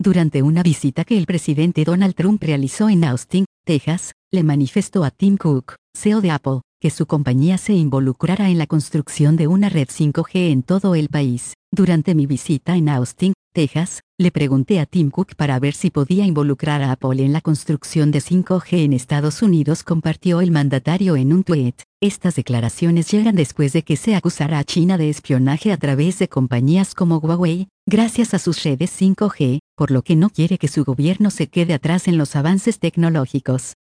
Durante una visita que el presidente Donald Trump realizó en Austin, Texas, le manifestó a Tim Cook, CEO de Apple, que su compañía se involucrará en la construcción de una red 5G en todo el país. Durante mi visita en Austin, Texas, le pregunté a Tim Cook para ver si podía involucrar a Apple en la construcción de 5G en Estados Unidos, compartió el mandatario en un tuit. Estas declaraciones llegan después de que se acusara a China de espionaje a través de compañías como Huawei, gracias a sus redes 5G, por lo que no quiere que su gobierno se quede atrás en los avances tecnológicos.